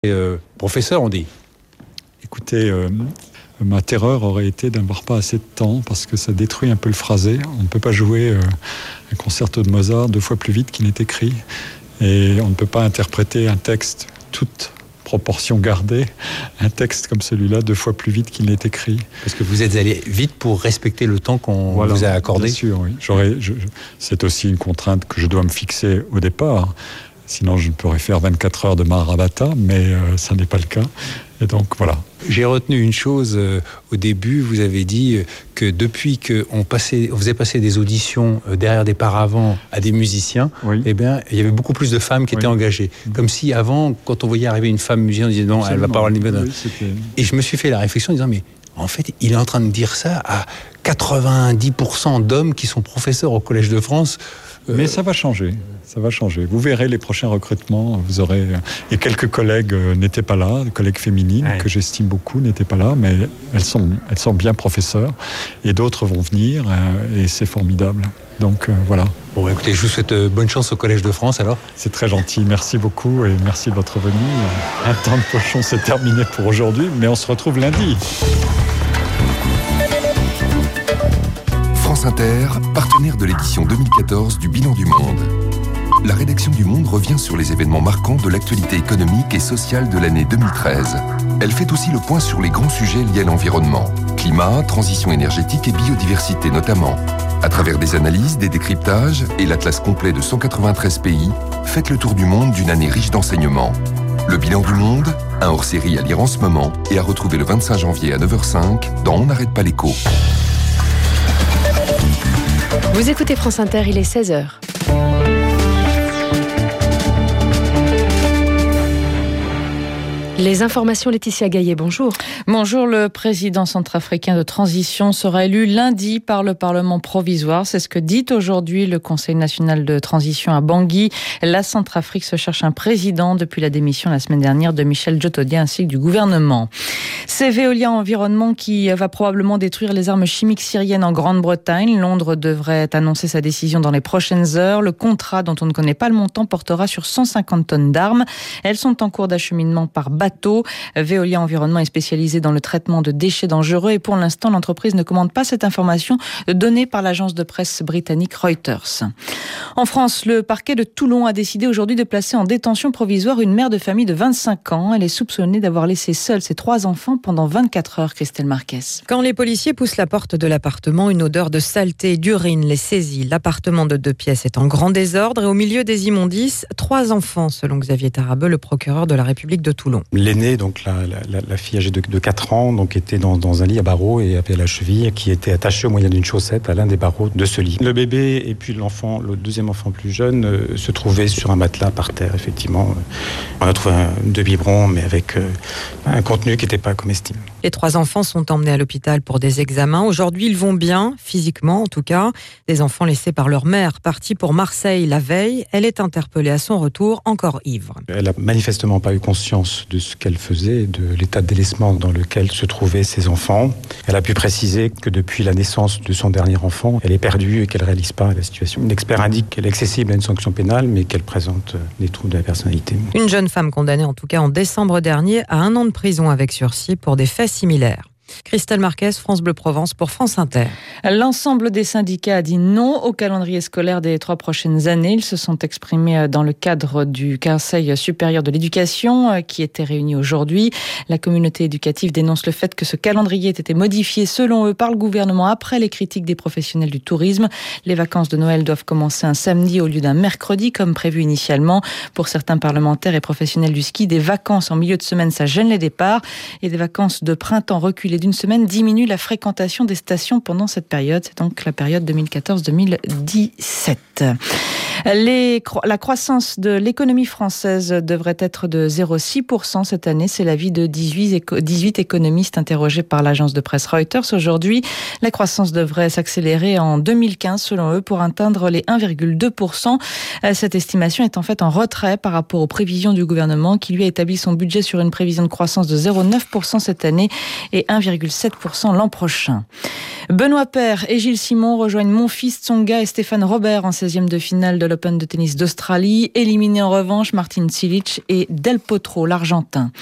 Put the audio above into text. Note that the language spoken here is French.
Professeur, on dit. Écoutez, ma terreur aurait été d'avoir pas assez de temps parce que ça détruit un peu le phrasé. On ne peut pas jouer un concerto de Mozart 2 fois plus vite qu'il n'est écrit. Et on ne peut pas interpréter un texte, toute proportion gardée, un texte comme celui-là 2 fois plus vite qu'il n'est écrit. Parce que vous êtes allé vite pour respecter le temps qu'on vous a accordé. Bien sûr, oui. C'est aussi une contrainte que je dois me fixer au départ. Sinon, je ne pourrais faire 24 heures de Mahabharata, mais ça n'est pas le cas. Et donc, voilà. J'ai retenu une chose au début. Vous avez dit que depuis qu'on faisait passer des auditions derrière des paravents à des musiciens, oui. Eh bien, il y avait beaucoup plus de femmes qui étaient engagées. Comme si avant, quand on voyait arriver une femme musicienne, on disait non, elle ne va pas avoir le niveau. Oui, et je me suis fait la réflexion en disant, mais en fait, il est en train de dire ça à 90% d'hommes qui sont professeurs au Collège de France. Mais ça va changer, Vous verrez les prochains recrutements, vous aurez... Et quelques collègues n'étaient pas là, des collègues féminines que j'estime beaucoup n'étaient pas là, mais elles sont bien professeurs. Et d'autres vont venir, et c'est formidable. Donc voilà. Bon, écoutez, je vous souhaite bonne chance au Collège de France alors. C'est très gentil, merci beaucoup et merci de votre venue. Un temps de pochon, c'est terminé pour aujourd'hui, mais on se retrouve lundi. France Inter, partenaire de l'édition 2014 du Bilan du Monde. La rédaction du Monde revient sur les événements marquants de l'actualité économique et sociale de l'année 2013. Elle fait aussi le point sur les grands sujets liés à l'environnement, climat, transition énergétique et biodiversité notamment. À travers des analyses, des décryptages et l'atlas complet de 193 pays, faites le tour du monde d'une année riche d'enseignements. Le Bilan du Monde, un hors-série à lire en ce moment et à retrouver le 25 janvier à 9h05 dans On n'arrête pas l'écho. Vous écoutez France Inter, il est 16h. Les informations, Laetitia Gaillet, bonjour. Bonjour, le président centrafricain de transition sera élu lundi par le Parlement provisoire. C'est ce que dit aujourd'hui le Conseil national de transition à Bangui. La Centrafrique se cherche un président depuis la démission la semaine dernière de Michel Djotodia ainsi que du gouvernement. C'est Veolia Environnement qui va probablement détruire les armes chimiques syriennes en Grande-Bretagne. Londres devrait annoncer sa décision dans les prochaines heures. Le contrat, dont on ne connaît pas le montant, portera sur 150 tonnes d'armes. Elles sont en cours d'acheminement par bateau. Veolia Environnement est spécialisé dans le traitement de déchets dangereux et pour l'instant, l'entreprise ne commande pas cette information donnée par l'agence de presse britannique Reuters. En France, le parquet de Toulon a décidé aujourd'hui de placer en détention provisoire une mère de famille de 25 ans. Elle est soupçonnée d'avoir laissé seuls ses 3 enfants pendant 24 heures, Christelle Marquez. Quand les policiers poussent la porte de l'appartement, une odeur de saleté et d'urine les saisit. L'appartement de 2 pièces est en grand désordre et au milieu des immondices, 3 enfants, selon Xavier Tarabeu, le procureur de la République de Toulon. L'aînée, donc la fille âgée de 4 ans, donc était dans un lit à barreaux et avait la cheville qui était attachée au moyen d'une chaussette à l'un des barreaux de ce lit. Le bébé et puis le deuxième enfant plus jeune se trouvaient sur un matelas par terre, effectivement. On a trouvé 2 biberons, mais avec un contenu qui n'était pas comestible. Les 3 enfants sont emmenés à l'hôpital pour des examens. Aujourd'hui, ils vont bien, physiquement en tout cas. Des enfants laissés par leur mère, partis pour Marseille la veille. Elle est interpellée à son retour, encore ivre. Elle n'a manifestement pas eu conscience de ce qu'elle faisait, de l'état de délaissement dans lequel se trouvaient ses enfants. Elle a pu préciser que depuis la naissance de son dernier enfant, elle est perdue et qu'elle ne réalise pas la situation. L'expert indique qu'elle est accessible à une sanction pénale, mais qu'elle présente des troubles de la personnalité. Une jeune femme condamnée en tout cas en décembre dernier à 1 an de prison avec sursis pour des faits similaires. Christelle Marquez, France Bleu Provence pour France Inter. L'ensemble des syndicats a dit non au calendrier scolaire des 3 prochaines années. Ils se sont exprimés dans le cadre du Conseil supérieur de l'éducation qui était réuni aujourd'hui. La communauté éducative dénonce le fait que ce calendrier ait été modifié selon eux par le gouvernement après les critiques des professionnels du tourisme. Les vacances de Noël doivent commencer un samedi au lieu d'un mercredi comme prévu initialement. Pour certains parlementaires et professionnels du ski, des vacances en milieu de semaine, ça gêne les départs et des vacances de printemps reculées d'une semaine diminue la fréquentation des stations pendant cette période. C'est donc la période 2014-2017. La croissance de l'économie française devrait être de 0,6% cette année. C'est l'avis de 18 économistes interrogés par l'agence de presse Reuters. Aujourd'hui, la croissance devrait s'accélérer en 2015, selon eux, pour atteindre les 1,2%. Cette estimation est en fait en retrait par rapport aux prévisions du gouvernement qui lui a établi son budget sur une prévision de croissance de 0,9% cette année et 1,5% 4,7% l'an prochain. Benoît Paire et Gilles Simon rejoignent Monfils, Tsonga et Stéphane Robert en 16e de finale de l'Open de tennis d'Australie. Éliminés en revanche, Martin Cilic et Del Potro, l'Argentin.